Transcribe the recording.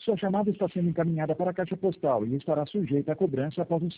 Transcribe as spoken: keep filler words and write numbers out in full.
Sua chamada está sendo encaminhada para a caixa postal e estará sujeita a cobrança após o